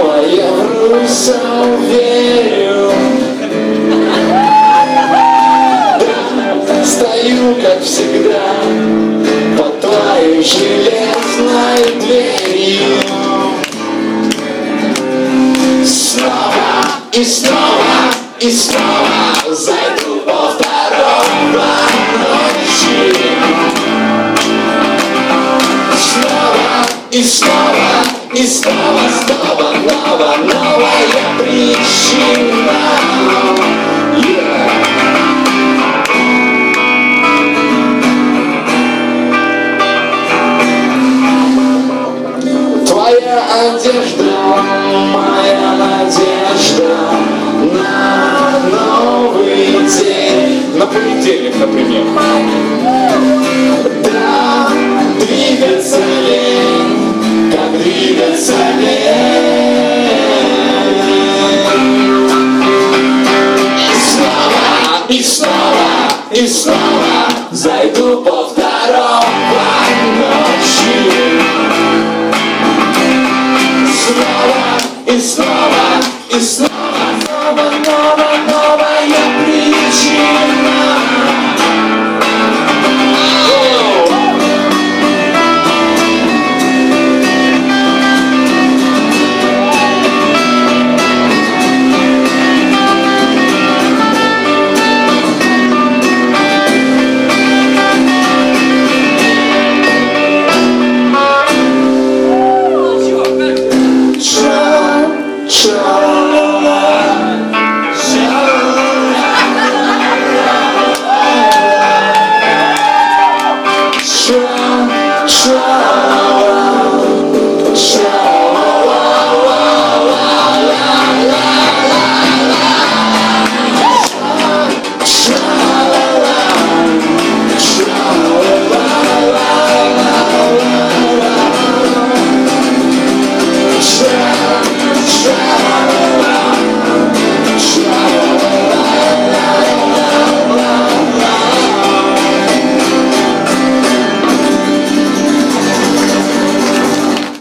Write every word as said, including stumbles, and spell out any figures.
снова я в русал верю. Да, стою, как всегда, под твоей железной дверью. Снова и снова и снова зайду по второго ночи. Снова и снова и снова, снова, снова новая причина. Yeah. Твоя одежда, моя надежда на новый день. На понедельник, например. Да, двигаться лень, как двигаться лень. Снова и снова и снова зайду по второго ночи. Снова и снова и снова, снова, новая, новая причина. Try, try.